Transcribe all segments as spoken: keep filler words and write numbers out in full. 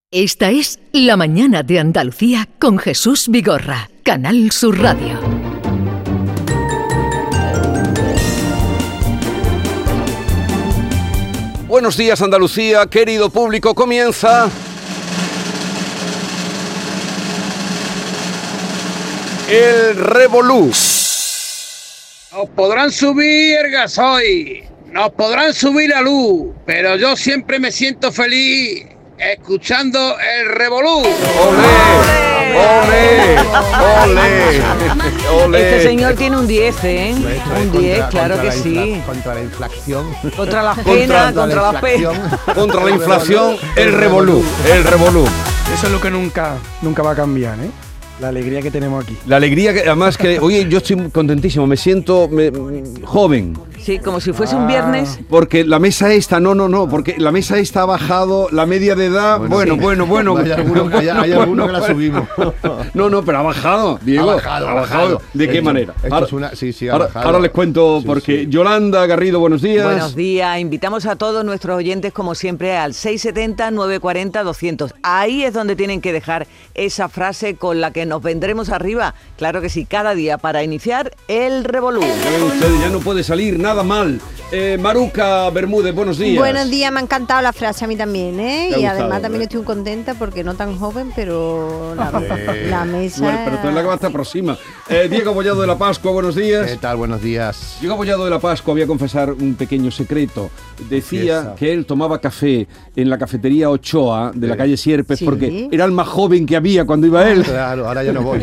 Esta es La Mañana de Andalucía con Jesús Vigorra, Canal Sur Radio. Buenos días, Andalucía, querido público, comienza el Revolú. Nos podrán subir el gasoil, nos podrán subir la luz, pero yo siempre me siento feliz escuchando el Revolú. ¡Olé! ¡Olé! ¡Olé! ¡Olé! Este señor tiene un diez, ¿eh? Un diez, claro que sí. Contra la inflación. Contra la pena, contra la pena. Contra la inflación, el Revolú. El Revolú. Eso es lo que nunca, nunca va a cambiar, ¿eh? La alegría que tenemos aquí. La alegría que, además que, oye, yo estoy contentísimo, me siento me, joven. Sí, como si fuese un viernes. Porque la mesa esta, no, no, no, porque la mesa esta ha bajado la media de edad. Bueno, bueno, sí. bueno. bueno hay algunos hay, hay alguno que la subimos. No, no, pero ha bajado, Diego. Ha bajado, ha bajado. ¿De esto, qué manera? Esto ahora, es una, sí, sí, ha ahora, bajado. ahora les cuento, porque sí, sí. Yolanda Garrido, buenos días. Buenos días. Invitamos a todos nuestros oyentes, como siempre, al seis setenta, nueve cuarenta, doscientos. Ahí es donde tienen que dejar esa frase con la que nos vendremos arriba. Claro que sí, cada día para iniciar el Revolú. Ya ven ustedes, ya no puede salir nada mal. Eh, Maruca Bermúdez, buenos días. Buenos días, me ha encantado la frase a mí también, ¿eh? Y gustado, además también ¿eh? Estoy contenta porque no tan joven, pero la, la mesa... Bueno, pero tú es la que va a estar próxima. Eh, Diego Bollado de la Pascua, buenos días. ¿Qué tal? Buenos días. Diego Bollado de la Pascua, voy a confesar un pequeño secreto. Decía Fiesta. que él tomaba café en la cafetería Ochoa de sí. la calle Sierpes, ¿sí? porque era el más joven que había cuando iba él. Claro, ahora ya no voy.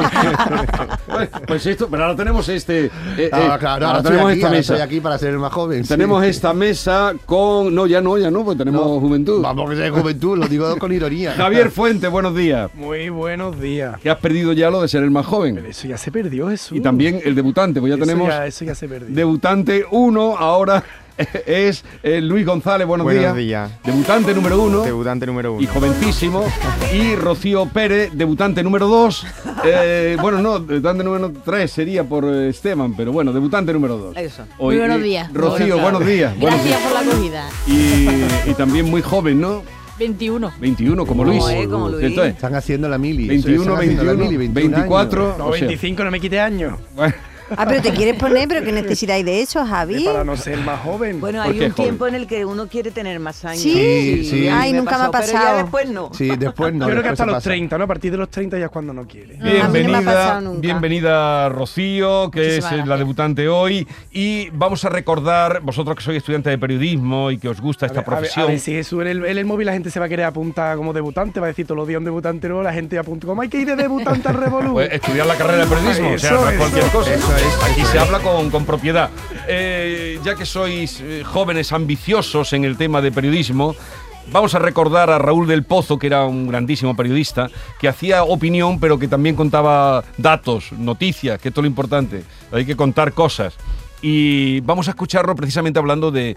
Pues esto, pero ahora tenemos este... Eh, ah, claro, ahora, ahora tenemos aquí, esta ahora mesa. Estoy aquí para ser el más joven. Tenemos sí. esta mesa con... No, ya no, ya no, pues tenemos no, juventud. Vamos que sea juventud, lo digo con ironía. Javier Fuente, buenos días. Muy buenos días. Que has perdido ya lo de ser el más joven. Pero eso ya se perdió, Jesús. Y también el debutante, pues ya eso tenemos... Ya, eso ya se perdió. Debutante uno, ahora... Es eh, Luis González, buenos, buenos días. días. Debutante número uno. Debutante número uno. Y jovencísimo. Y Rocío Pérez, debutante número dos. Eh, bueno, no, debutante número tres sería por eh, Esteban, pero bueno, debutante número dos. Eso. Hoy, muy buenos días. Eh, Rocío, bueno, buenos días. Gracias buenos días. por la acogida. Y, y también muy joven, ¿no? veintiuno. veintiuno, como Luis. No, eh, como Luis. Entonces, están haciendo la mili. veintiuno, veintiuno, mili, veinticuatro. No, veinticinco, no me quite años. Bueno. Ah, pero te quieres poner, pero ¿qué necesitáis de eso, Javi? Para no ser más joven. Bueno, hay un tiempo en el que uno quiere tener más años. Sí, sí. sí. Ay, me nunca me ha pasado. Pero ya después no. Sí, después no. Yo creo que hasta los pasa. treinta, ¿no? A partir de los treinta ya es cuando no quiere. No, bienvenida, a mí no me ha pasado nunca. bienvenida Rocío, que Muchísimas es gracias. la debutante hoy. Y vamos a recordar, vosotros que sois estudiantes de periodismo y que os gusta esta a ver, profesión. A ver, a ver, si Jesús en el, en el móvil la gente se va a querer apuntar como debutante, va a decir todos los días un debutante nuevo, la gente apunta como hay que ir de debutante al Revolú. Pues estudiar la carrera de periodismo, Eso, o sea, no es eso, cualquier cosa. eso es, Aquí eso se es. habla con, con propiedad. Eh, ya que sois eh, jóvenes ambiciosos en el tema de periodismo, vamos a recordar a Raúl del Pozo, que era un grandísimo periodista, que hacía opinión, pero que también contaba datos, noticias, que esto es lo importante. Hay que contar cosas. Y vamos a escucharlo precisamente hablando de,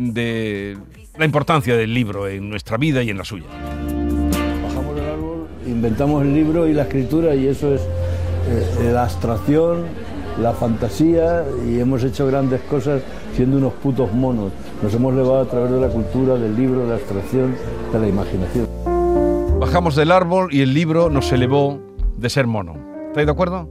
de la importancia del libro en nuestra vida y en la suya. Bajamos del árbol, inventamos el libro y la escritura, y eso es eh, la abstracción, la fantasía, y hemos hecho grandes cosas siendo unos putos monos. Nos hemos elevado a través de la cultura, del libro, de la abstracción, de la imaginación. Bajamos del árbol y el libro nos elevó de ser mono. ¿Estáis de acuerdo?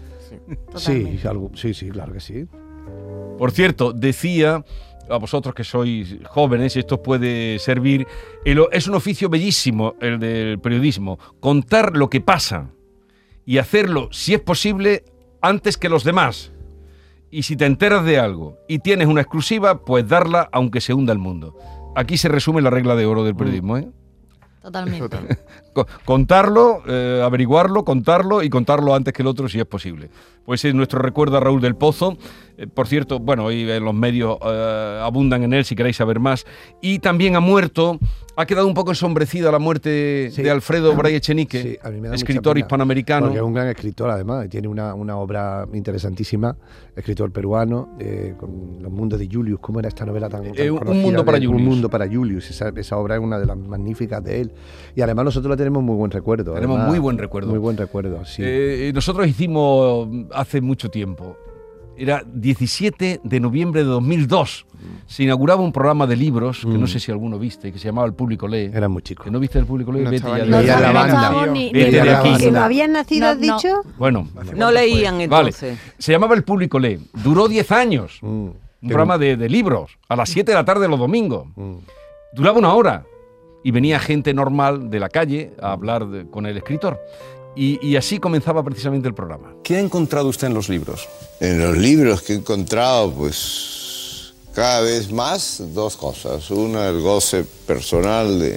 Sí, algo, sí, sí, claro que sí. Por cierto, decía a vosotros que sois jóvenes, y esto os puede servir, el, es un oficio bellísimo el del periodismo, contar lo que pasa y hacerlo, si es posible, antes que los demás. Y si te enteras de algo y tienes una exclusiva, pues darla aunque se hunda el mundo. Aquí se resume la regla de oro del periodismo, ¿eh? Totalmente. Contarlo, eh, averiguarlo, contarlo y contarlo antes que el otro si es posible. Pues es nuestro recuerdo a Raúl del Pozo. Eh, por cierto, bueno, hoy en los medios eh, abundan en él si queréis saber más. Y también ha muerto, ha quedado un poco ensombrecida la muerte sí. de Alfredo Bray Echenique, sí, a mí me da escritor hispanoamericano. Porque es un gran escritor además, tiene una, una obra interesantísima, escritor peruano, eh, con Los mundos de Julius. ¿Cómo era esta novela tan, tan eh, conocida? Un mundo para de, Julius. Un mundo para Julius, esa, esa obra es una de las magníficas de él. Y además nosotros la tenemos muy buen recuerdo. Tenemos además, muy buen recuerdo. Muy buen recuerdo, sí. Eh, nosotros hicimos hace mucho tiempo, Era diecisiete de noviembre de dos mil dos. Se inauguraba un programa de libros, que Mm. no sé si alguno viste, que se llamaba El Público Lee. Era muy chico. ¿Que no viste El Público Lee? No Vete estaba ya ni- de- Leía No, la no banda. estábamos ni- Vete ni- de la aquí. banda. ¿Que no habían nacido, has No, no. dicho? Bueno, No leían vale. entonces. Se llamaba El Público Lee. Duró diez años. Mm. Un Qué programa de, de libros, a las siete de la tarde los domingos. Mm. Duraba una hora. Y venía gente normal de la calle a hablar de- con el escritor. Y, y así comenzaba precisamente el programa. ¿Qué ha encontrado usted en los libros? En los libros que he encontrado, pues cada vez más dos cosas. Una, el goce personal de,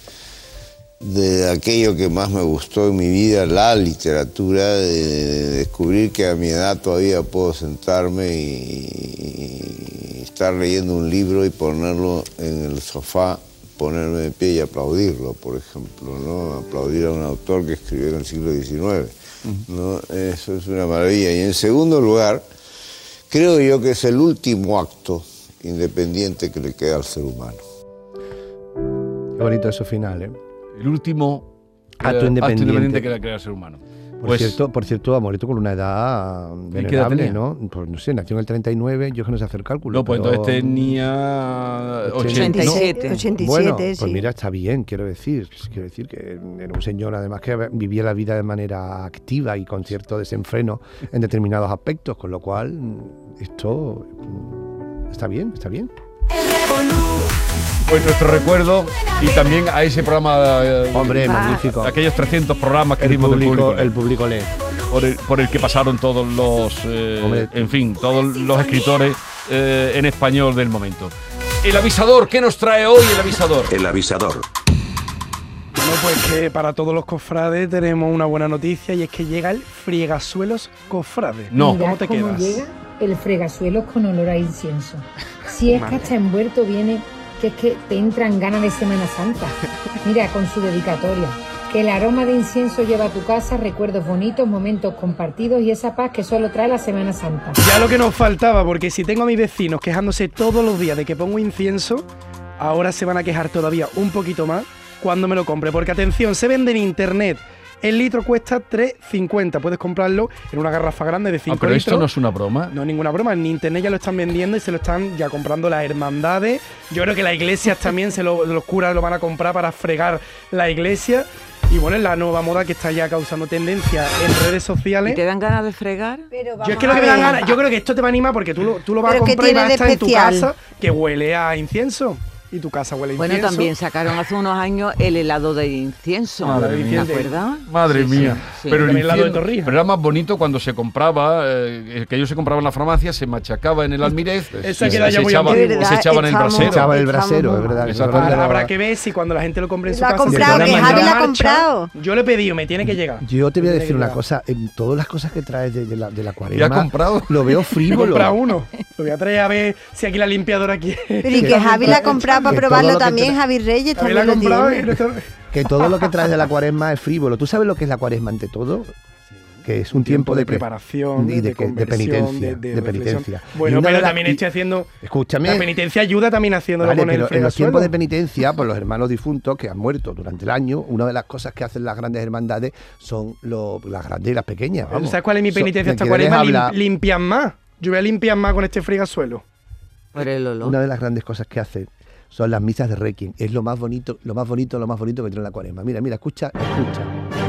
de aquello que más me gustó en mi vida, la literatura, de, de descubrir que a mi edad todavía puedo sentarme y, y estar leyendo un libro y ponerlo en el sofá, ponerme de pie y aplaudirlo, por ejemplo, ¿no? Aplaudir a un autor que escribió en el siglo diecinueve, ¿no? Eso es una maravilla. Y en segundo lugar, creo yo que es el último acto independiente que le queda al ser humano. Qué bonito eso final, ¿eh? El último Acto eh, independiente. que le crea el ser humano. Por Pues, cierto, por cierto, Amoreto con una edad qué edad venerable, tenía? ¿no? Pues no sé, nació en el treinta y nueve, yo es que no sé hacer cálculo. no, pues pero- entonces tenía ochenta ochenta, y ¿no? siete. ochenta y siete, Bueno, sí. pues mira, está bien, quiero decir. Quiero decir que era un señor, además, que vivía la vida de manera activa y con cierto desenfreno en determinados aspectos, con lo cual mm, esto mm, está bien, está bien. Pues nuestro recuerdo y también a ese programa, eh, Hombre, Ah. magnífico. aquellos trescientos programas que El dimos del público, público, el público lee. por, el, por el que pasaron todos los, eh, Hombre. en fin, todos los escritores eh, en español del momento. El avisador, ¿qué nos trae hoy el avisador? El avisador. Bueno, pues que para todos los cofrades tenemos una buena noticia y es que llega el Friegasuelos Cofrade. No. ¿Cómo te ¿Cómo quedas? llega el fregasuelos con olor a incienso? Si es que hasta envuelto viene, que es que te entran ganas de Semana Santa. Mira, con su dedicatoria. Que el aroma de incienso lleva a tu casa recuerdos bonitos, momentos compartidos y esa paz que solo trae la Semana Santa. Ya lo que nos faltaba, porque si tengo a mis vecinos quejándose todos los días de que pongo incienso, ahora se van a quejar todavía un poquito más cuando me lo compre. Porque atención, se vende en internet. El litro cuesta tres cincuenta. Puedes comprarlo en una garrafa grande de cinco Ah, pero litros. esto no es una broma. No, ninguna broma. En internet ya lo están vendiendo y se lo están ya comprando las hermandades. Yo creo que las iglesias también, se lo, los curas lo van a comprar para fregar la iglesia. Y bueno, es la nueva moda que está ya causando tendencia en redes ¿Y sociales. te dan ganas de fregar? Pero Yo es que lo que me dan ganas, yo creo que esto te va a animar porque tú lo, tú lo vas a ¿Pero qué comprar y tiene vas a de estar en tu especial? casa que huele a incienso. Y tu casa huele a Bueno, incienso. también sacaron hace unos años el helado de incienso. Madre ¿Te mía. acuerdas? Madre Sí, sí, mía. sí. Pero el También el helado de incienso- Torrija. pero era más bonito cuando se compraba, eh, que ellos se compraban en la farmacia, se machacaba en el almirez, Esa y queda se, ya muy echaba, antigua. y se verdad, echaban en el estamos- brasero. Echaba el Estamos brasero, muy- es verdad. Exacto. Eso es Habrá, verdad. habrá que ver si cuando la gente lo compre en su Lo ha casa... comprado, se que pone Javi en lo ha marcha. comprado. Yo le he pedido, me tiene que llegar. Yo te voy a Me tiene decir que una llegar. cosa, en todas las cosas que traes de, de la, de la ¿Ya cuaresma, has comprado? lo veo He frívolo. comprado uno. Lo voy a traer a ver si aquí la limpiadora quiere. Pero y que Javi la ha comprado para Que todo probarlo lo que también, tra- Javi Reyes Javi la ha también lo comprado y tiene. no está- Que todo lo que traes de la cuaresma es frívolo. ¿Tú sabes lo que es la cuaresma ante todo? Que es un tiempo, de, preparación, y de, de, que- de conversión, penitencia. de, De, de penitencia. reflexión. Bueno, Y una pero de las- también y- estoy haciendo... Escúchame. La penitencia ayuda también haciéndolo Vale, con el pero en los fregasuelo. tiempos de penitencia, pues los hermanos difuntos que han muerto durante el año, una de las cosas que hacen las grandes hermandades son lo- las grandes y las pequeñas. Vamos. ¿Sabes cuál es mi So- penitencia ¿de esta qué cuaresma? les Lim- habla? limpian más. Yo voy a limpiar más con este fregasuelo. Por el olor. Una de las grandes cosas que hacen son las misas de Requiem. Es lo más bonito, lo más bonito, lo más bonito que tiene la cuaresma. Mira, mira, escucha, escucha.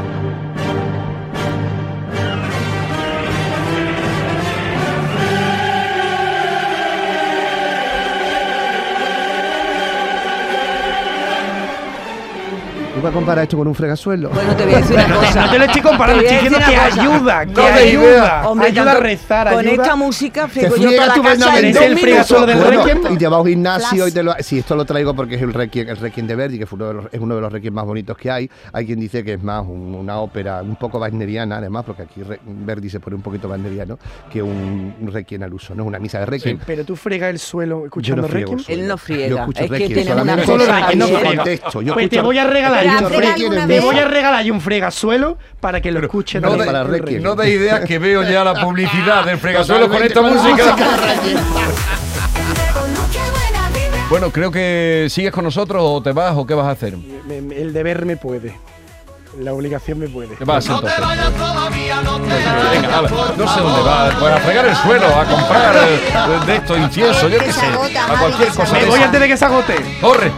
¿Tú vas a comparar esto con un fregasuelo? Bueno, te voy a decir una No te, cosa. no te lo estoy comparando, Te voy estoy a diciendo que decir una cosa. ayuda, que No te ayuda. idea. Hombre, ayuda a tanto- rezar, con ayuda. esta música Te friego yo toda friegas la casa en estupendamente. Es dos el minutos. fregasuelo del Bueno, Requiem. y te vas a un gimnasio Flash. y te lo... Sí, esto lo traigo porque es el Requiem, el Requiem de Verdi, que fue uno de los- es uno de los Requiem más bonitos que hay. Hay quien dice que es más un- una ópera un poco wagneriana, además, porque aquí Re- Verdi se pone un poquito wagneriano, que un, un Requiem al uso, no es una misa de Requiem. Pero tú fregas el suelo escuchando Yo no friego Requiem. el suelo. Él no Yo friega. escucho Es que Requiem, tiene una solamente Solo cosa Requiem, no en su friega. contexto. Yo Pues te escucho- voy a regalar Pero yo has un fregado frega- alguna te vez. voy a regalar yo un fregasuelo para que lo escuche No también de, para el Requiem. no de ideas que veo ya la publicidad del fregasuelo con esta Totalmente, música. con la música de Requiem. Bueno, creo que sigues con nosotros o te vas o qué vas a hacer. Me- me- El deber me puede. La obligación me puede. ¿Qué vas entonces? Venga, a ver, no sé dónde va. Pues a fregar el suelo, a comprar eh, de esto, incienso, yo qué sé. A cualquier cosa. Me voy antes de que se agote. ¡Corre!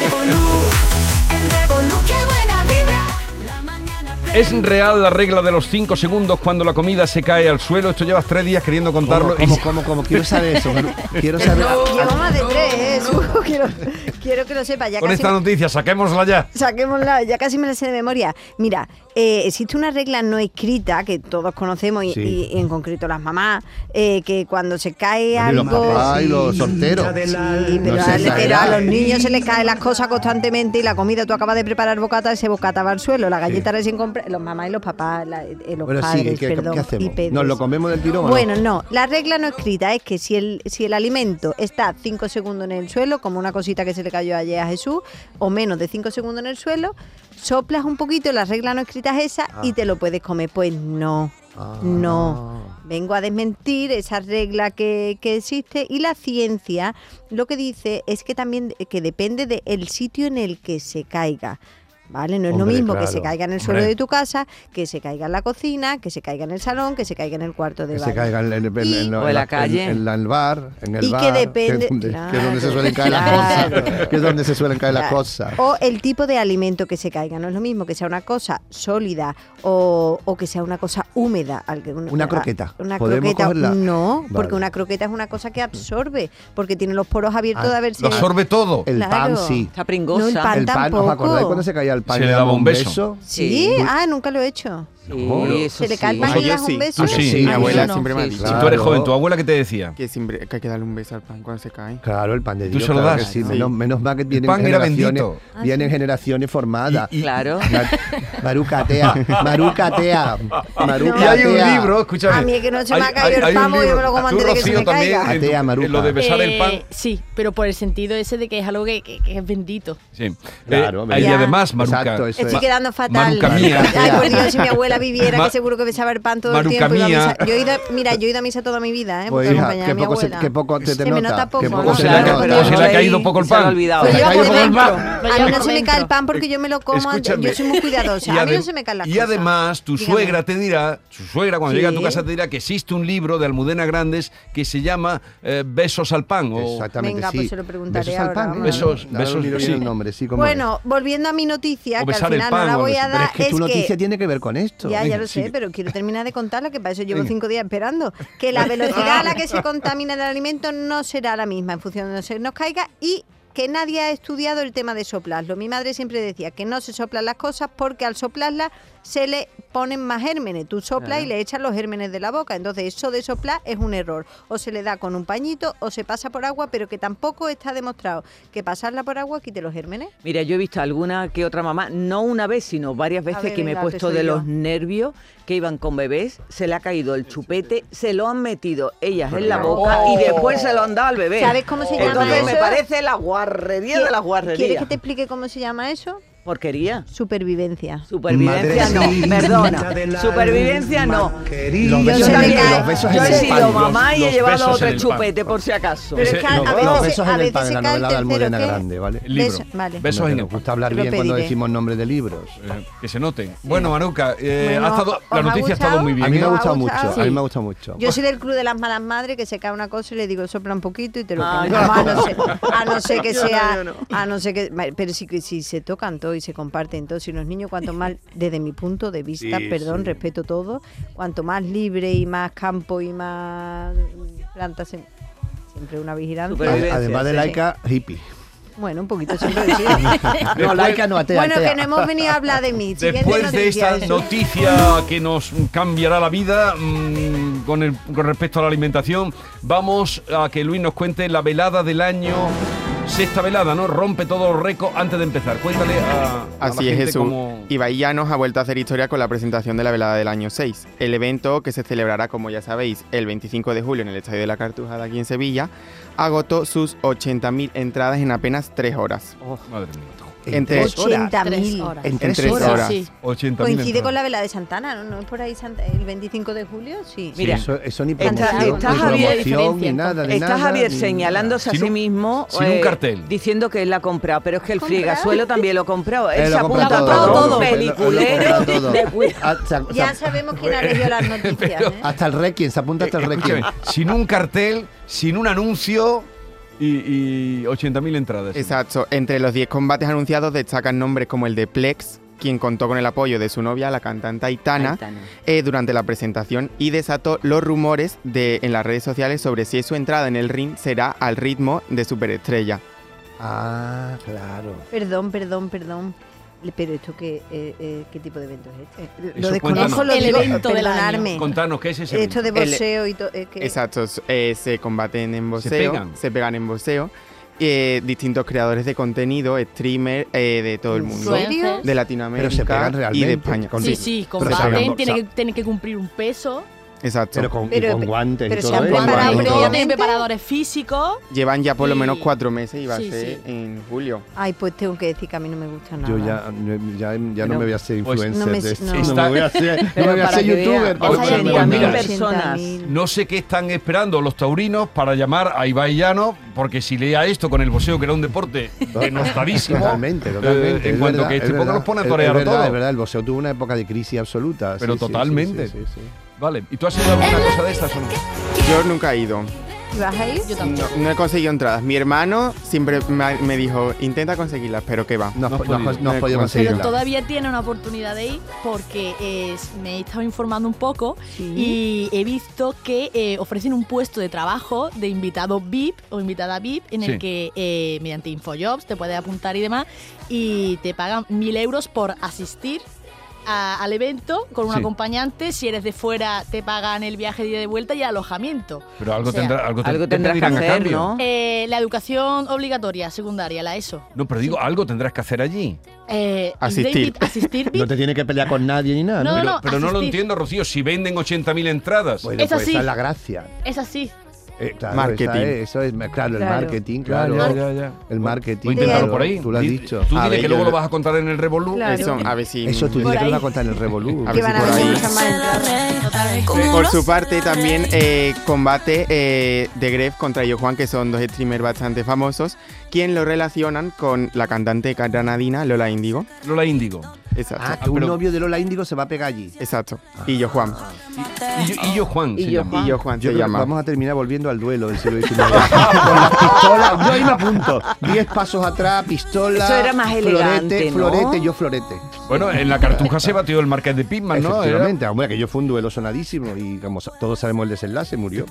¿Es real la regla de los cinco segundos cuando la comida se cae al suelo? Esto llevas tres días queriendo contarlo. ¿Cómo, cómo, cómo, cómo? Quiero saber eso. Quiero saber. Llevo más de tres, ¿eh? quiero, quiero que lo sepa. Ya Con casi esta me- noticia, saquémosla ya. Saquémosla, ya casi me la sé de memoria. Mira, eh, existe una regla no escrita que todos conocemos y, Sí. y en concreto las mamás, eh, que cuando se cae Y algo... los papás y los solteros. Sí, pero, No a, sé, pero esa a edad. los niños se les caen las cosas constantemente y la comida, tú acabas de preparar bocata, ese bocata va al suelo, la galleta recién comprada, los mamás y los papás, la- eh, los Bueno, sí, padres, ¿qué, perdón, ¿qué hacemos? y pedres. ¿Nos lo comemos del tirón o no? Bueno, no, la regla no escrita es que si el, si el alimento está cinco segundos en el suelo, como una cosita que se le cayó ayer a Jesús, o menos de cinco segundos en el suelo, soplas un poquito, la regla no escrita es esa y te lo puedes comer. Pues no, Ah. no. Vengo a desmentir esa regla que, que existe y la ciencia lo que dice es que también que depende del sitio en el que se caiga. ¿Vale? No es Hombre, lo mismo claro. que se caiga en el suelo Hombre. de tu casa, que se caiga en la cocina, que se caiga en el salón, que se caiga en el cuarto de Que baño. se caigan en, en- en- Y- en- O en la calle. En, en la- el bar, en el Y que bar. depende- es donde, que es donde Claro, se suelen caer claro. las cosas. Que es donde se suelen caer las Claro. cosas. O el tipo de alimento que se caiga. No es lo mismo que sea una cosa sólida o, o que sea una cosa húmeda. al- Una croqueta. Una ¿Podemos croqueta. cogerla? No, Vale. porque una croqueta es una cosa que absorbe, porque tiene los poros abiertos Ah, de haberse... Lo absorbe todo. El Claro. pan sí. Está pringosa. No, el pan El pan, ¿os tampoco. acordáis cuando se caía el pan? Se y le daba un beso. ¿Sí? Ah, nunca lo he hecho. Sí, eso ¿Se le cae el sí. pan y No, le yo das un sí. beso? Tú sí. Sí, Mi Ay, abuela yo no. siempre me ha Sí, dicho Si tú eres Claro. joven, ¿tu abuela qué te decía? que, siempre, que hay que darle un beso al pan cuando se cae. Claro, el pan de ¿Tú Dios. se lo claro das? que sí. Sí. Menos, menos mal que vienen pan era generaciones, bendito. Ah, vienen generaciones formadas. Y- y- Claro. Ma- Marucatea, Marucatea, Marucatea. Y hay un libro, escúchame. A mí es que no se me ha Hay- caído hay- el hay un pan, porque yo me lo libro. como Tú, antes de que se Rocío, me también, caiga. en tu- Atea, Maruca. en lo de besar el pan. Eh, Sí, pero por el sentido ese de que es algo que, que- que es bendito. Sí. Claro, Eh, y ya. además, Maruca. Exacto, eso Estoy es. quedando fatal. Maruca mía. Ay, por Dios, si mi abuela viviera, Ma- que seguro que besaba el pan todo Maruca el tiempo. iba a mía. misa. Yo he ido, a- mira, yo he ido a misa toda mi vida, ¿eh? Pues Porque hija, acompañaba qué a mi poco, se, abuela. qué poco te, te Se me nota. nota poco, qué ¿no? poco se se te le ha- nota. o se le ha caído poco el Se le ha pan. olvidado. Pues Se le yo ha caído por poco el dentro. pan. Lo A mí llevo no por se me cae el dentro. pan porque yo me lo como. antes. Escúchame. Yo soy muy cuidadosa. Y A mí no adem- se me caen las Y cosas. además, tu Dígame. suegra te dirá, su suegra cuando Sí. llega a tu casa te dirá que existe un libro de Almudena Grandes que se llama eh, Besos al pan. O Exactamente, Venga, sí. pues se lo preguntaré Besos al ahora, pan, vamos. ¿eh? Besos- Dale besos, un libro sí. bien el nombre, sí, cómo Bueno, volviendo a mi noticia, O que al besar el final pan no la o voy algo a así. Pero dar, es que tu es noticia que... tiene que ver con esto. Ya, ya Venga, lo sé, sigue. pero quiero terminar de contarla, que para eso llevo Venga. cinco días esperando. Que la velocidad a la que se contamina el alimento no será la misma en función de donde se nos caiga y que nadie ha estudiado el tema de soplarlo. Mi madre siempre decía que no se soplan las cosas porque al soplarlas se le ponen más gérmenes. Tú soplas y le echas los gérmenes de la boca. Entonces eso de soplar es un error. O se le da con un pañito o se pasa por agua, pero que tampoco está demostrado que pasarla por agua quite los gérmenes. Mira, yo he visto alguna que otra mamá, no una vez, sino varias veces ver, que me he venga, puesto que de soy yo. los nervios, que iban con bebés, se le ha caído el chupete, se lo han metido ellas en la boca y después se lo han dado al bebé. ¿Sabes cómo se llama Entonces eso? me parece la guarrería de las ¿Quieres guarrerías. que te explique cómo se llama eso? Porquería. Supervivencia. Supervivencia no, Madrecita perdona. del Supervivencia no. Los Yo besos, en, también- los besos yo en he el sido pan. mamá y he los llevado besos otro en el pan. chupete por si acaso. Pero es que a, a Los, veces, los se- besos a en el veces pan, se la cae el novela de Almudena tercero, ¿qué? Grande, ¿vale? Libro. Beso- vale. Besos Bueno, en nos el pan. gusta hablar Lo bien cuando pediré. decimos nombres de libros. Eh, que se noten. Bueno, Manuca, eh, Bueno, ha estado- ¿os la ha noticia ha estado gustado? muy bien. A mí me ¿eh? ha ¿Os ha gustado mucho, gustado? a mí Sí. me ha gustado mucho. Yo soy del club de las malas madres que se cae una cosa y le digo sopla un poquito y te lo Ay, pones. no. A no ser, a no ser que Yo no, sea, yo no. a no ser que, pero si, si se tocan todo y se comparten todo, si los niños cuanto más, desde mi punto de vista, Sí, perdón, sí. respeto todo, cuanto más libre y más campo y más plantas, se- siempre una vigilancia. Supervivencia, Además de sí. laica, hippie. Bueno, un poquito siempre sí. No, laica no, atea. Bueno, atea. que no hemos venido a hablar de mí. Siguiente Después de noticia, esta Jesús. noticia que nos cambiará la vida mmm, con, el, con respecto a la alimentación, vamos a que Luis nos cuente la velada del año, sexta velada, ¿no? Rompe todos los récords antes de empezar. Cuéntale a, a Así la es, gente Jesús. cómo... Ibai Llanos ha vuelto a hacer historia con la presentación de la velada del año seis. El evento, que se celebrará, como ya sabéis, el veinticinco de julio en el Estadio de la Cartuja de aquí en Sevilla, agotó sus ochenta mil entradas en apenas tres horas. Oh, madre mía. Entre ochenta mil. En tres tres horas. horas. Sí. ochenta mil Coincide con entradas. la vela de Santana, ¿no? ¿No es por ahí Santa- el veinticinco de julio? Sí. Mira, eso, eso ni está- promoción, está ni Javier- promoción, ni nada, de Está nada, Javier ni señalándose Sin a sí un- mismo sin un cartel. diciendo que él la ha comprado, pero es que el ¿Comprado? friegasuelo también lo ha comprado. Él Él se lo ha apunta a comprado todo, todo. peliculero. Él lo ha comprado todo. de cu- Ah, o sea, o Ya sea, sabemos quién ha leído las noticias, ¿eh? hasta el Requiem, se apunta hasta el Requiem. Escúchame, sin un cartel, sin un anuncio y, y ochenta mil entradas. Exacto. Entre los diez combates anunciados destacan nombres como el de Plex, quien contó con el apoyo de su novia, la cantante Aitana, Aitana. eh, durante la presentación y desató los rumores de, en las redes sociales sobre si su entrada en el ring será al ritmo de Superestrella. Ah, claro. Perdón, perdón, perdón. Pero esto qué, eh, eh, ¿qué tipo de evento es este? Eh, Eso Lo desconozco, cuéntanos. lo El digo, evento del perdonarme. año. Contanos, ¿qué es ese Esto de evento? boxeo y todo. eh, que- Exacto. eh, se combaten en Se boxeo. pegan. Se pegan en boxeo. Eh, distintos creadores de contenido, streamers eh, de todo el ¿En mundo. serio? De Latinoamérica Pero se pegan y de realmente. España. Con- Sí, sí, Pero se combaten, pegan- tienen o que, sea, tienen que cumplir un peso. Exacto. Pero con, y Pero- con guantes pero y se todo han eso. preparado Guantes, Todo previamente. tienen preparadores físicos. Llevan ya por lo Y- menos cuatro meses y va Sí, a ser sí. en julio. Ay, pues tengo que decir que a mí no me gusta nada. Yo ya, ya, ya no Pero- me voy a ser Pues- influencer No me- de esto. no. No, Está- me voy a ser, no Pero me voy a para ser que vea, youtuber. para ochenta ponerme mil guapo. mira, personas. No sé qué están esperando los taurinos para llamar a Ibai Llano, porque si leía esto con el boxeo, que era un deporte denostadísimo, Totalmente, eh, totalmente. en es cuanto verdad, que es este poco verdad, nos pone a es- torear es verdad, todo. Es verdad, el boxeo tuvo una época de crisis absoluta. Pero sí, sí, sí, totalmente. sí, sí, sí. Vale, ¿y tú has ido a alguna cosa de estas o no? Yo nunca he ido. ¿Vas a ir? Yo No, tampoco. no he conseguido entradas. Mi hermano siempre me, me dijo, intenta conseguirlas, pero ¿qué va? No has No has po- no has- podido. no has podido Pero conseguirla. Pero todavía tiene una oportunidad de ir porque eh, me he estado informando un poco y he visto que eh, ofrecen un puesto de trabajo de invitado V I P o invitada V I P en Sí. el que eh, mediante Infojobs te puedes apuntar y demás y te pagan mil euros por asistir a- al evento con un Sí. acompañante. Si eres de fuera te pagan el viaje de ida y de vuelta y alojamiento. Pero algo O sea, tendrá, algo, te- Algo te tendrás que pedirán a hacer, cambio. ¿no? Eh, la educación obligatoria secundaria, la ESO. No, pero digo, algo tendrás que hacer allí. Eh, Asistir. David, asistir V I P. No te tiene que pelear con nadie ni nada, ¿no? No, Pero, no, pero no lo asistir. entiendo, Rocío. Si venden ochenta mil entradas. Bueno, Es pues así. esa es la gracia. Es así. Eh, claro, Marketing. esa es- eso es, claro, el Claro. marketing, Ya, claro. ya, ya, ya. El marketing. Voy a intentarlo claro, por ahí. Tú lo has Di- dicho. Tú A dile ver, que luego yo- lo vas a contar en el Revolú. Claro. Eso, a ver si... Eso tú Por dices que lo ahí. vas a contar en el Revolú. A Que ver si van a por vender ahí- muchas más entradas. Por su parte, también eh, combate eh, de Gref contra Yo Juan, que son dos streamers bastante famosos, quien lo relacionan con la cantante granadina Lola Índigo. Lola Índigo. Exacto. Ah, que un pero- novio de Lola Índigo se va a pegar allí. Exacto. Y Yo Juan. Y, yo, y yo Juan. Y se yo llama. Juan. Y Yo Juan Yo se creo que llama. vamos a terminar volviendo al duelo del siglo diecinueve. Con las pistolas, yo ahí me apunto. Diez pasos atrás, pistola. Eso era más elegante, florete, ¿no? florete, yo florete. Bueno, en la Cartuja se batió el Marqués de Pitman, ¿no? Era- Efectivamente, hombre, que yo fue un duelo sonadísimo y como sa- todos sabemos el desenlace, murió.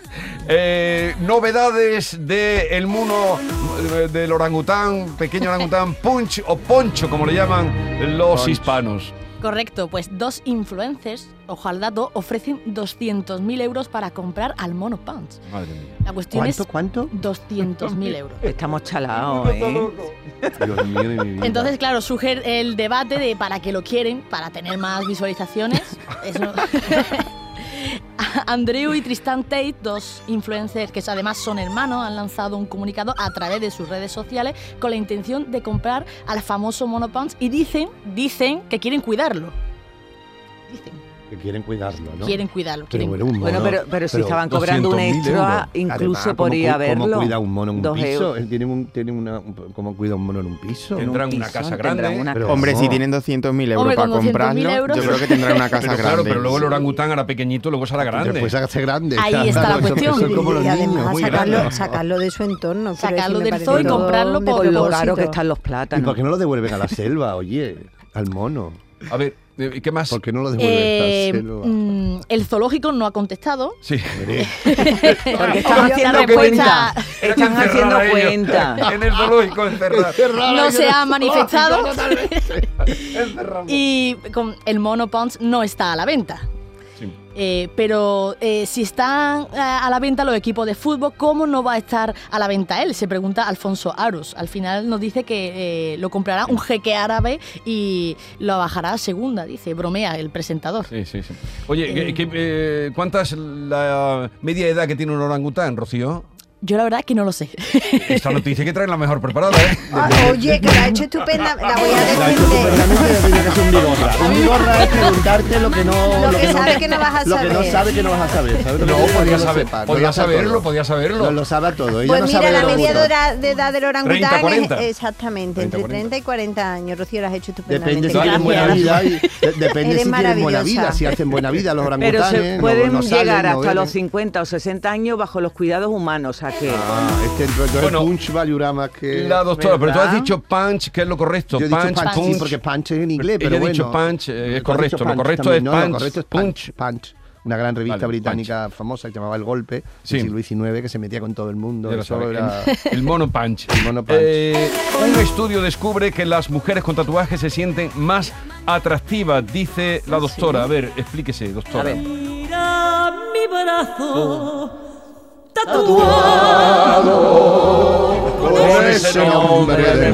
Eh, novedades de el mono eh, del orangután, pequeño orangután, Punch o Poncho, como le llaman los Punch. hispanos. Correcto, pues dos influencers, ojo al dato, ofrecen doscientos mil euros para comprar al mono Punch. Madre mía. La cuestión ¿Cuánto, es cuánto? doscientos mil euros. Estamos chalados, ¿eh? Dios mío de mi vida. Entonces, claro, surge el debate de para qué lo quieren, para tener más visualizaciones. Eso. Andrew y Tristan Tate, dos influencers que además son hermanos, han lanzado un comunicado a través de sus redes sociales con la intención de comprar al famoso Mono Punch y dicen, dicen que quieren cuidarlo. Dicen, que quieren cuidarlo, ¿no? quieren cuidarlo. Pero Quieren... bueno, un Bueno, mono, pero, pero si estaban cobrando un doscientos mil extra, euros. incluso Además, por ¿cómo ir a cu- verlo. ¿Cómo cuida un mono en un Dos piso? euros. Él tiene un, tiene una, ¿Cómo cuida un mono en un piso? Tendrán un una piso, casa tendrán grande. una Pero Hombre, no. si tienen doscientos mil euros Hombre, con para doscientos mil comprarlo, euros. yo creo que tendrán una casa Pero grande. claro, pero luego el orangután era pequeñito, luego será grande. Después se hace grande. Ahí está la Claro, eso- cuestión. eso es como los y niños, además muy sacarlo, grandes. sacarlo de su entorno. quiero Sacarlo decir, me del parece zoo y todo comprarlo de por- Por lo propósito. caro que están los ¿Y plátanos. por qué no lo devuelven a la selva, oye? Al mono. A ver, eh, ¿qué más? ¿Por qué no lo devuelven Eh, a la selva? mm, el zoológico no ha contestado. Sí. Hombre, Porque están La haciendo respuesta- cuenta. Están Encerrar haciendo a ellos. cuenta. En el zoológico encerrado. No se ha manifestado. Encerrado. Y con el Mono Punch no está a la venta. Sí. Eh, pero eh, si están eh, a la venta los equipos de fútbol, ¿cómo no va a estar a la venta él? Se pregunta Alfonso Arus. Al final nos dice que eh, lo comprará un jeque árabe y lo bajará a segunda, dice, bromea el presentador. Sí, sí, sí. Oye, Eh. ¿qué- qué, eh, ¿cuánta es la media edad que tiene un orangután, Rocío? Yo la verdad es que no lo sé. Esta noticia que traen la mejor preparada, ¿eh? Ah, oye, que la ha hecho estupenda, la voy a La ha hecho defender. estupendamente, tiene que ser un bigorra. Un bigorra es preguntarte lo que no... Lo que sabe que no vas a Lo que no saber. sabe que no vas a saber. ¿sabes lo que No, te digo? podía No lo saber, sepa, no podía lo sabe saberlo, todo. podía saberlo. No lo sabe todo. Ella Pues no mira, sabe la lo media otro. de hora- de edad del orangután treinta, cuarenta. es exactamente entre treinta, treinta y cuarenta años. Rocío, lo has hecho estupendamente. Depende si tienen buena Gracias. vida. Y, de- depende Eres si tienen buena maravillosa. vida. Si hacen buena vida los Pero orangutanes. se no- pueden no salen, llegar no hasta beben. los cincuenta o sesenta años bajo los cuidados humanos, o sea que... Ah, este entonces Bueno, el punch valura más que... La doctora, pero tú has ¿Verdad? dicho punch, que es lo correcto. Yo he dicho Punch, punch, sí, punch. porque punch es en inglés, Ella pero ha bueno. dicho punch, eh, es Tú has correcto. dicho Lo punch correcto también. es No, lo punch. correcto es punch. punch. punch. Una gran revista Vale, británica famosa que se llamaba El Golpe, Sí. del siglo diecinueve, que se metía con todo el mundo. Ya lo Eso sabe, era... el, el mono punch. El mono punch. Eh, un estudio descubre que las mujeres con tatuajes se sienten más atractivas, dice la doctora. A ver, explíquese, doctora. A ver. Mira mi brazo tatuado con ese nombre de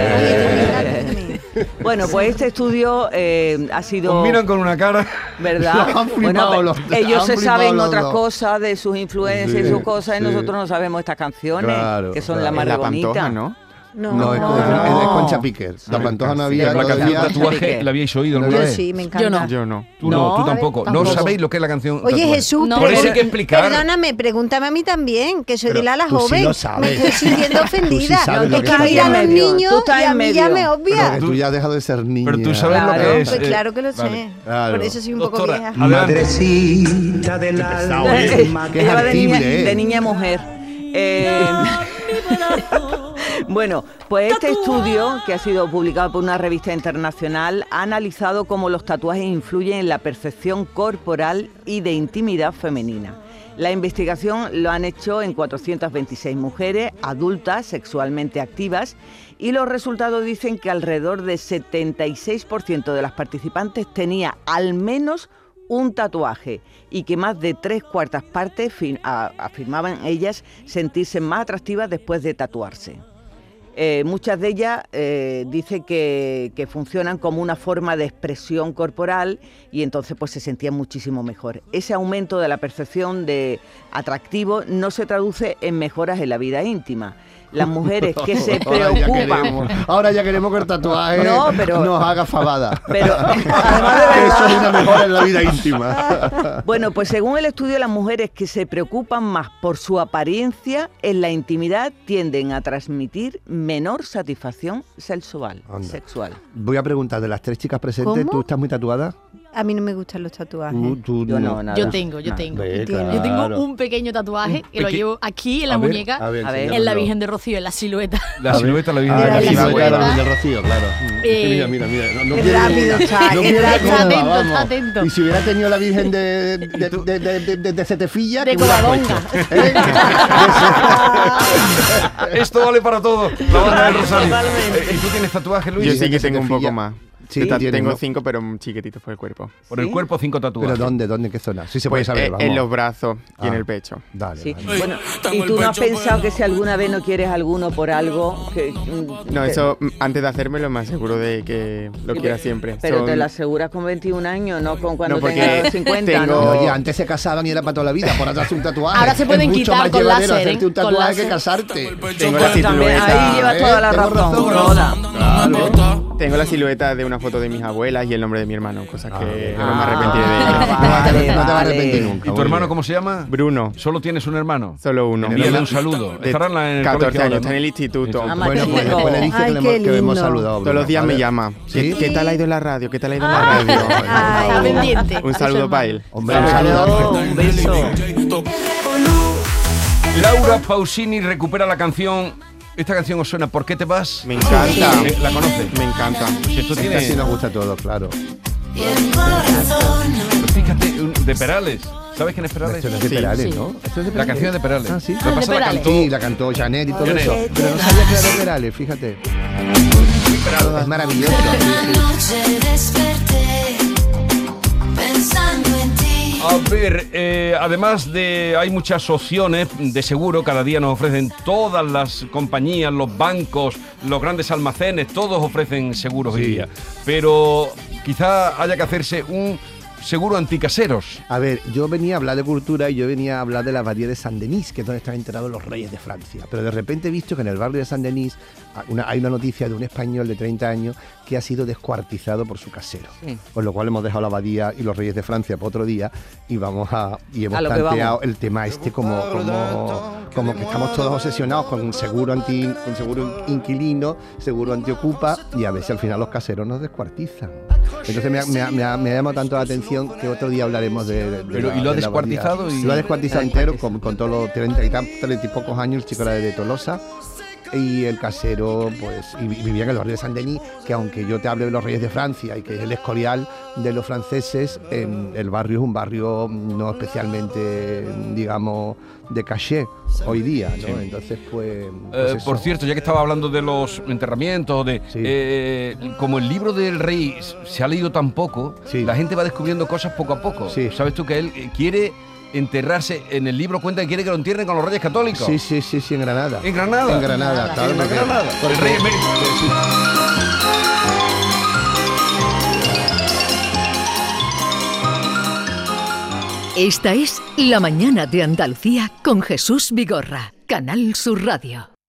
Bueno, pues este estudio eh, ha sido... Os miran con una cara. ¿Verdad? Los han flipado Bueno, los- ellos han se flipado saben los otras dos. cosas de sus influencias y Sí, sus cosas, sí. y nosotros no sabemos estas canciones, Claro, que son claro. las más La bonitas. Pantoja, ¿no? No, No, es, no, es- no. es Concha Piquer. La Pantoja no había La canción todavía. tatuaje, ¿la habíais oído alguna Yo vez? sí, me encanta. Yo no. Yo no. Tú no, No, tú tampoco. No tampoco. sabéis lo que es la canción. Oye, tatuaje. Jesús, No. Por eso hay pero- que explicar. Perdóname, pregúntame a mí también, que soy Pero de la ala tú sí joven. lo sabes. Me estoy sintiendo ofendida. sabes es lo que que es mira a en los medio. niños Tú estás y a en mí ya medio. me obvia. Pero que tú ya has dejado de ser niña. Pero tú sabes lo Claro. que es. Pues eh, claro que lo sé. vale. Claro. Por eso soy un poco Doctora, vieja. adelante. Madrecita del alma. Que es Ella va de niña, hartible, ¿eh? de niña a mujer. Eh, bueno, pues este estudio, que ha sido publicado por una revista internacional, ha analizado cómo los tatuajes influyen en la percepción corporal y de intimidad femenina. La investigación lo han hecho en cuatrocientas veintiséis mujeres adultas sexualmente activas y los resultados dicen que alrededor del setenta y seis por ciento de las participantes tenía al menos un tatuaje y que más de tres cuartas partes fin- a- afirmaban ellas sentirse más atractivas después de tatuarse. Eh, muchas de ellas eh, dicen que, que funcionan como una forma de expresión corporal y entonces pues se sentían muchísimo mejor. Ese aumento de la percepción de atractivo no se traduce en mejoras en la vida íntima. Las mujeres que se Ahora ya preocupan... queremos- Ahora ya queremos que el tatuaje No, pero- nos haga fabada. Pero además de verdad- Eso es una mejora en la vida íntima. Bueno, pues según el estudio, las mujeres que se preocupan más por su apariencia en la intimidad tienden a transmitir menor satisfacción sexual. Anda. sexual. Voy a preguntar, de las tres chicas presentes, ¿Cómo? ¿tú estás muy tatuada? A mí no me gustan los tatuajes. Tú- tú Yo no, nada. Yo tengo, yo Nada. tengo. Ve, Tiene- Yo tengo claro. un pequeño tatuaje que lo Peque- llevo aquí en la A ver, muñeca, A ver, A ver. en la enséñamelo. Virgen de Rocío, en la silueta. La silueta la Ah, Virgen la de la silueta Rocío. de la silueta. Virgen de Rocío, claro. Eh, mira, mira, mira. No, no qué pierde rápido una. está, No qué pierde rápido. una, Está atento, vamos. está atento. Y si hubiera tenido la Virgen de, de, de, de, de, de, de Setefilla, De ¿qué hubiera Covadonga. puesto? ¿Eh? Esto vale para todo. La banda del Rosario. Totalmente. Eh, ¿Y tú tienes tatuaje, Luis? Yo sí que que se tengo te un poco filla. más. Sí, Yo ta- tienes, tengo ¿no? cinco, pero chiquititos por el cuerpo. Por el ¿Sí? cuerpo, cinco tatuajes. ¿Pero dónde? ¿Dónde? ¿En qué zona? Sí se puede Pues, saber, eh, vamos. en los brazos y en Ah. el pecho. Dale, Sí. dale. Bueno, ¿y tú no has pensado que si alguna vez no quieres alguno por algo? Que, mm, No, que- eso mm, antes de hacérmelo me aseguro de que lo quiera siempre. Pero Son- te lo aseguras con veintiún años, no con cuando No, porque tengas cincuenta, tengo- ¿no? Oye, antes se casaban y era para toda la vida, por hacerse un tatuaje. Ahora se pueden es mucho quitar más con llevadero láser, hacerte un ¿eh? Con tatuaje que láser. casarte. Tengo la Pues también silueta. ahí llevas ¿eh? toda la Tengo razón. razón, Roda. Claro. Tengo la silueta de una foto de mis abuelas y el nombre de mi hermano, cosas que Ah. no me arrepentiré de ellas. No te- Vale, no te vas a vale. arrepentir nunca. ¿Y tu muy hermano bien. cómo se llama? Bruno, Solo tienes un hermano. solo uno. Envíale un saludo. De Estará en la- en el catorce colegio ahora, años, está ¿no? en el instituto. Ah, Bueno, pues Chico. después le dice Ay, que, le qué hemos, que le hemos lindo. saludado. Todos los días ¿vale? me llama. ¿Qué, ¿Sí? qué tal ha ido en la radio? ¿Qué tal ha ido en la Ay. radio? Ay. Está pendiente. Un saludo para él. Hombre, un Claro, saludo. un beso. Laura Pausini recupera la canción. Esta canción os suena ¿Por qué te vas? Me encanta. Eh, ¿La conoces? Me encanta. Si esto Esta tiene. sí nos gusta a todos, claro. Fíjate, un- de Perales. ¿Sabes quién es Perales? Esto no es de Sí. Perales, Sí. ¿no? Esto es de La canción es de Perales. Ah, sí. Lo que Ah, pasa de la Perales. cantó. Sí, la cantó Janet y todo Janet. eso. Pero no sabía que era de Perales, fíjate. Es maravilloso. A ver, eh, además de hay muchas opciones de seguro, cada día nos ofrecen todas las compañías, los bancos, los grandes almacenes, todos ofrecen seguros hoy Sí. día. Pero quizá haya que hacerse un seguro anticaseros. A ver, yo venía a hablar de cultura y yo venía a hablar de la abadía de Saint-Denis, que es donde están enterrados los reyes de Francia. Pero de repente he visto que en el barrio de Saint-Denis una, hay una noticia de un español de treinta años que ha sido descuartizado por su casero. Sí. Con lo cual hemos dejado la abadía y los reyes de Francia para otro día y vamos a y hemos a planteado el tema este como, como, como que estamos todos obsesionados con un seguro anti, con seguro inquilino, seguro antiocupa, y a ver si al final los caseros nos descuartizan. Entonces me ha, me ha, me ha, me ha llamado tanto la atención que otro día hablaremos de, de Pero, la, ¿y lo ha de la descuartizado? abadía. Y... Lo ha descuartizado entero con, con todos los treinta y, treinta y pocos años. El chico era de Tolosa. Y el casero, pues, y vivía en el barrio de Saint-Denis, que aunque yo te hable de los reyes de Francia y que es el Escorial de los franceses, en el barrio es un barrio no especialmente, digamos, de caché hoy día, ¿no? Sí. Entonces, pues... pues eh, por cierto, ya que estaba hablando de los enterramientos, de sí. eh, como el libro del rey se ha leído tan poco, sí. la gente va descubriendo cosas poco a poco. Sí. ¿Sabes tú que él quiere... enterrarse? En el libro cuenta que quiere que lo entierren con los Reyes Católicos. Sí, sí, sí, sí, en Granada. ¿En Granada? En Granada, claro. En Granada. Por el Rey Emérito. Esta es La Mañana de Andalucía con Jesús Vigorra, Canal Sur Radio.